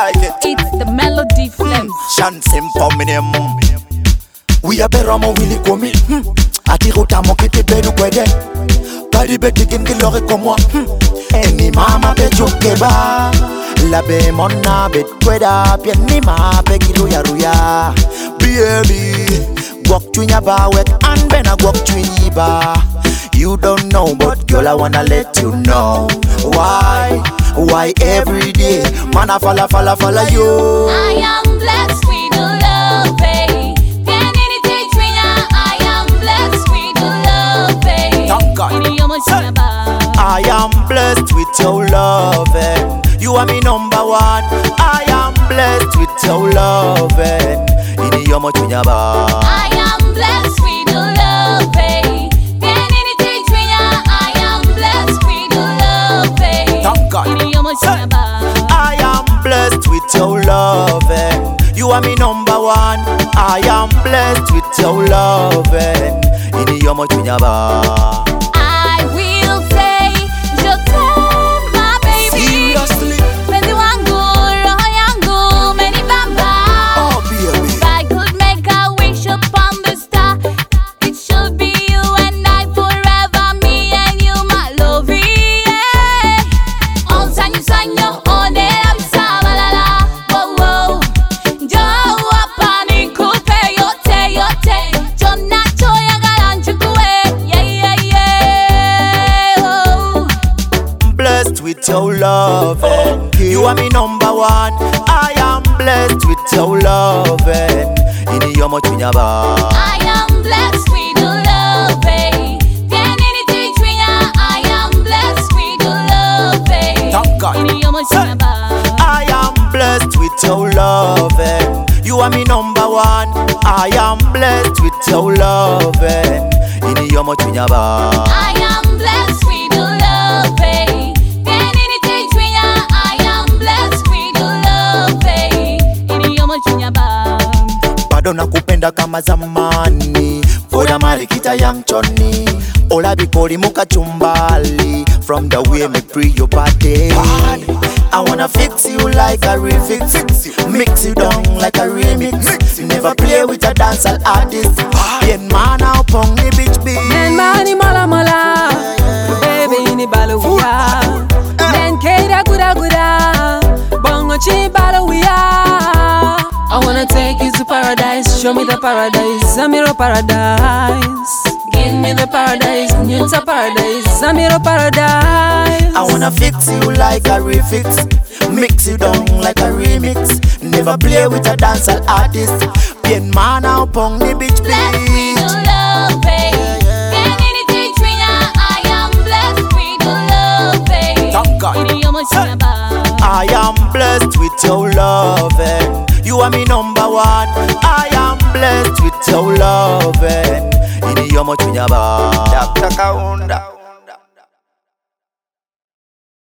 like it. It's the melody flame. Chansim for me name. We a beramo willy komi. Atirota mokete bedu kwede. Badi beti kingi lore komwa. Eni mama be jokeba. Labe mona bet kweda. Pieni ma be gilu ya ruya. Baby, walk twinya ba wek and ben a walk twinyi ba. You don't know, but girl I wanna let you know. Why every day, man I follow you. I am blessed with the love, babe. Can anything between ya? I am blessed with the love, babe. Thank God. I am blessed with your loving. You are me number one. I am blessed with your loving. Ini yomo chunyaba. I am blessed with the love, babe. Can anything between ya? I am blessed with the love, babe. Thank God. I am blessed with your loving. You are me number one. I am blessed with your loving. Ini yomo chunyaba. I will say, je t'aime, my baby. Seriously? Penzi wangu, roho yangu, menibamba. Oh baby. If I could make a wish upon the star, it should be you and I forever, me and you, my love, yeah. On sanyo, on elam sabalala, oh oh. Jo apani kupe yote, jonna choya garanchukue, yeah. Oh. Blessed with your loving. You are me number one. I am blessed with your loving. Ini yomo chunyaba. I am blessed with the love, babe. Can anything between ya? I am blessed with the love, babe. Thank God. I am blessed with your loving. You are me number one. I am blessed with your loving. Ini yomo chunyaba. I am blessed with the love, babe. Can anything between ya? I am blessed with the love, babe. Bado nakupenda kama zamani. Foda marikita ya mchoni. Ola bikori muka chumbali. From the way me pre your body. I wanna fix you like a refix. Mix you down like a remix. Never play with a dancehall artist. Yen man out pong the bitch be. Men mani mola mola, baby ni baluya. Men keida guda, bongo chi baluya. I wanna take you to paradise, show me the paradise, Amiro paradise. Give me the paradise, Nyuta paradise, Amiro paradise. I wanna fix you like a refix. Mix you down like a remix. Never play with a dancehall artist. Yen man out pong the bitch be. Blessed with the love, babe. Can anything between ya? I am blessed with the love, babe. Thank God. I am blessed with your loving. You are me number one. I am blessed with your loving. Ini yomo chunyaba. Dr. Kaunda.